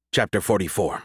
Chapter 44.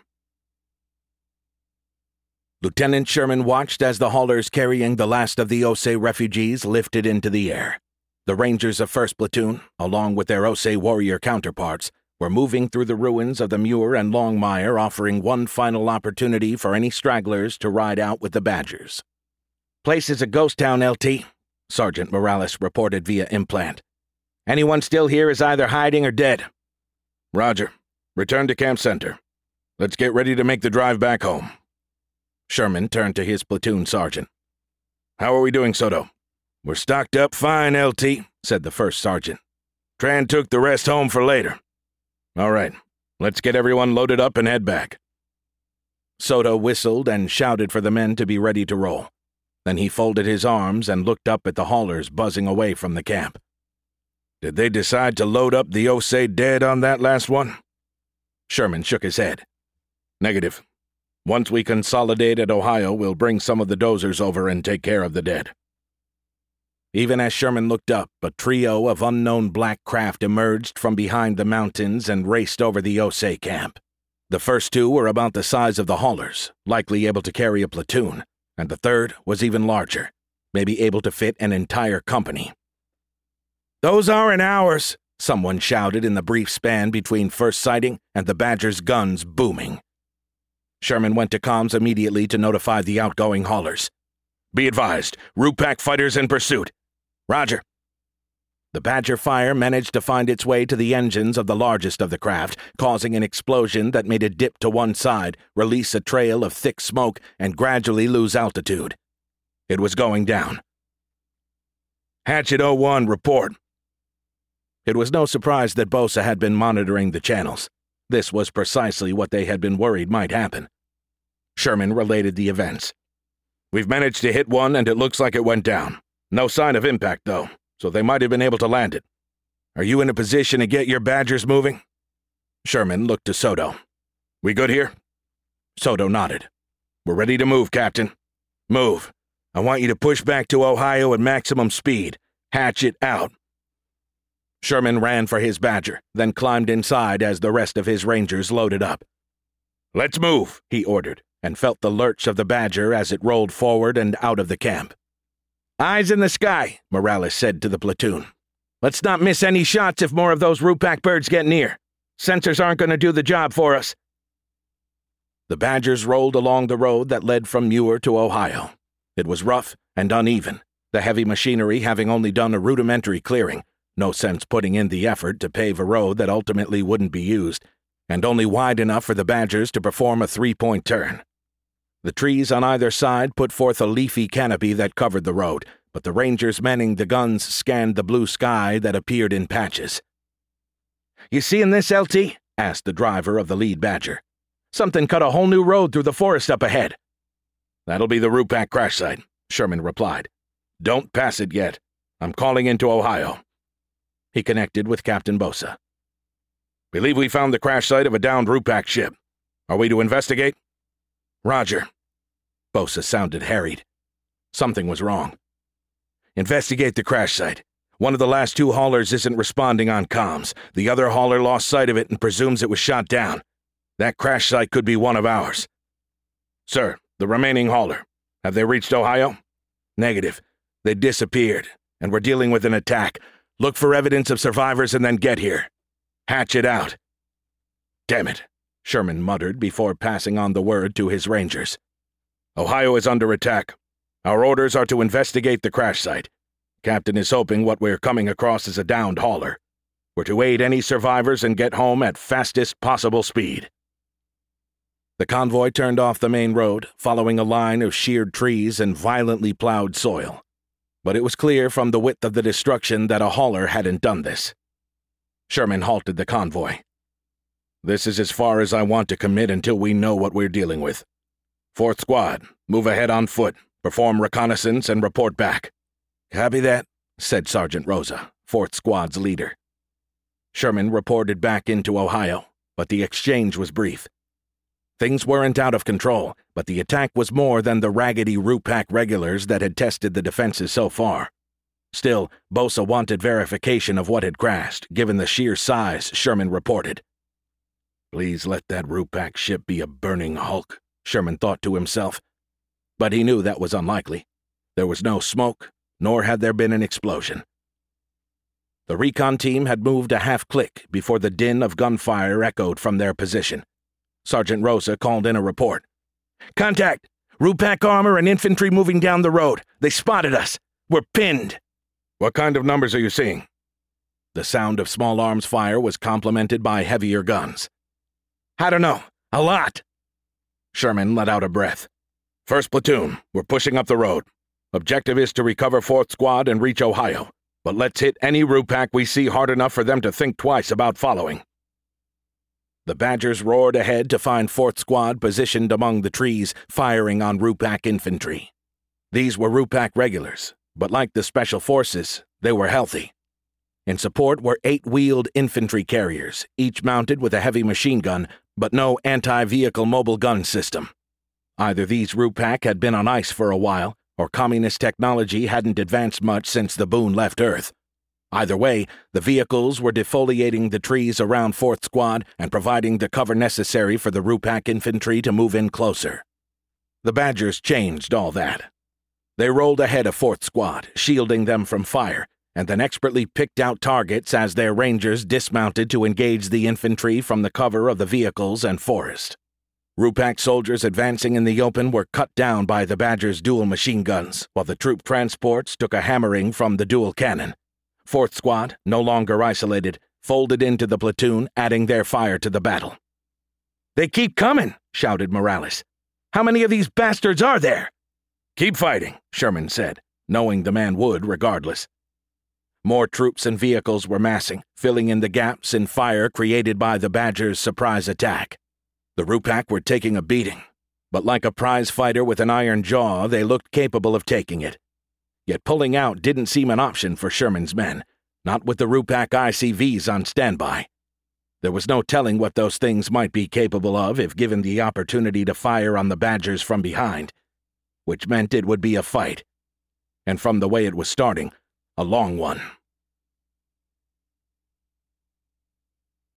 Lieutenant Sherman watched as the haulers carrying the last of the Osei refugees lifted into the air. The Rangers of 1st Platoon, along with their Osei warrior counterparts, were moving through the ruins of the Muir and Longmire, offering one final opportunity for any stragglers to ride out with the Badgers. "Place is a ghost town, LT," Sergeant Morales reported via implant. "Anyone still here is either hiding or dead." "Roger. Return to Camp Center. Let's get ready to make the drive back home." Sherman turned to his platoon sergeant. "How are we doing, Soto?" "We're stocked up fine, LT," said the first sergeant. "Tran took the rest home for later." "All right. Let's get everyone loaded up and head back." Soto whistled and shouted for the men to be ready to roll. Then he folded his arms and looked up at the haulers buzzing away from the camp. "Did they decide to load up the Osei dead on that last one?" Sherman shook his head. "Negative. Once we consolidate at Ohio, we'll bring some of the dozers over and take care of the dead." Even as Sherman looked up, a trio of unknown black craft emerged from behind the mountains and raced over the Osei camp. The first two were about the size of the haulers, likely able to carry a platoon, and the third was even larger, maybe able to fit an entire company. "Those aren't ours," someone shouted in the brief span between first sighting and the Badger's guns booming. Sherman went to comms immediately to notify the outgoing haulers. "Be advised, Rupak fighters in pursuit." "Roger." The Badger fire managed to find its way to the engines of the largest of the craft, causing an explosion that made it dip to one side, release a trail of thick smoke, and gradually lose altitude. It was going down. "Hatchet 01, report." It was no surprise that Bosa had been monitoring the channels. This was precisely what they had been worried might happen. Sherman related the events. "We've managed to hit one and it looks like it went down. No sign of impact, though, so they might have been able to land it. Are you in a position to get your Badgers moving?" Sherman looked to Soto. "We good here?" Soto nodded. "We're ready to move, Captain." "Move. I want you to push back to Ohio at maximum speed. Hatchet out." Sherman ran for his Badger, then climbed inside as the rest of his Rangers loaded up. "Let's move," he ordered, and felt the lurch of the Badger as it rolled forward and out of the camp. "Eyes in the sky," Morales said to the platoon. "Let's not miss any shots if more of those Rupak birds get near. Sensors aren't going to do the job for us." The Badgers rolled along the road that led from Muir to Ohio. It was rough and uneven, the heavy machinery having only done a rudimentary clearing, no sense putting in the effort to pave a road that ultimately wouldn't be used, and only wide enough for the Badgers to perform a three-point turn. The trees on either side put forth a leafy canopy that covered the road, but the Rangers manning the guns scanned the blue sky that appeared in patches. "You seeing this, LT?" asked the driver of the lead Badger. "Something cut a whole new road through the forest up ahead." "That'll be the Rupak crash site," Sherman replied. "Don't pass it yet. I'm calling into Ohio." He connected with Captain Bosa. "Believe we found the crash site of a downed Rupak ship. Are we to investigate?" "Roger." Bosa sounded harried. Something was wrong. "Investigate the crash site. One of the last two haulers isn't responding on comms. The other hauler lost sight of it and presumes it was shot down. That crash site could be one of ours." "Sir, the remaining hauler. Have they reached Ohio?" "Negative. They disappeared, and we're dealing with an attack. Look for evidence of survivors and then get here. Hatchet out." "Damn it," Sherman muttered before passing on the word to his Rangers. "Ohio is under attack. Our orders are to investigate the crash site. Captain is hoping what we're coming across is a downed hauler. We're to aid any survivors and get home at fastest possible speed." The convoy turned off the main road, following a line of sheared trees and violently plowed soil. But it was clear from the width of the destruction that a hauler hadn't done this. Sherman halted the convoy. "This is as far as I want to commit until we know what we're dealing with. 4th Squad, move ahead on foot, perform reconnaissance, and report back." "Copy that," said Sergeant Rosa, 4th Squad's leader. Sherman reported back into Ohio, but the exchange was brief. Things weren't out of control, but the attack was more than the raggedy Rupak regulars that had tested the defenses so far. Still, Bosa wanted verification of what had crashed, given the sheer size Sherman reported. Please let that Rupak ship be a burning hulk, Sherman thought to himself. But he knew that was unlikely. There was no smoke, nor had there been an explosion. The recon team had moved a half-click before the din of gunfire echoed from their position. Sergeant Rosa called in a report. "Contact! Rupak armor and infantry moving down the road. They spotted us. We're pinned." What kind of numbers are you seeing? The sound of small arms fire was complemented by heavier guns. "I don't know. A lot." Sherman let out a breath. First platoon, we're pushing up the road. Objective is to recover 4th Squad and reach Ohio. But let's hit any Rupak we see hard enough for them to think twice about following. The Badgers roared ahead to find 4th Squad positioned among the trees, firing on Rupak infantry. These were Rupak regulars, but like the Special Forces, they were healthy. In support were 8-wheeled infantry carriers, each mounted with a heavy machine gun, but no anti-vehicle mobile gun system. Either these Rupak had been on ice for a while, or communist technology hadn't advanced much since the Boon left Earth. Either way, the vehicles were defoliating the trees around 4th Squad and providing the cover necessary for the Rupak infantry to move in closer. The Badgers changed all that. They rolled ahead of 4th Squad, shielding them from fire, and then expertly picked out targets as their rangers dismounted to engage the infantry from the cover of the vehicles and forest. Rupak soldiers advancing in the open were cut down by the Badgers' dual machine guns, while the troop transports took a hammering from the dual cannon. 4th Squad, no longer isolated, folded into the platoon, adding their fire to the battle. "They keep coming," shouted Morales. "How many of these bastards are there?" "Keep fighting," Sherman said, knowing the man would regardless. More troops and vehicles were massing, filling in the gaps in fire created by the Badgers' surprise attack. The Rupak were taking a beating, but like a prize fighter with an iron jaw, they looked capable of taking it. Yet pulling out didn't seem an option for Sherman's men, not with the Rupak ICVs on standby. There was no telling what those things might be capable of if given the opportunity to fire on the Badgers from behind, which meant it would be a fight. And from the way it was starting, a long one.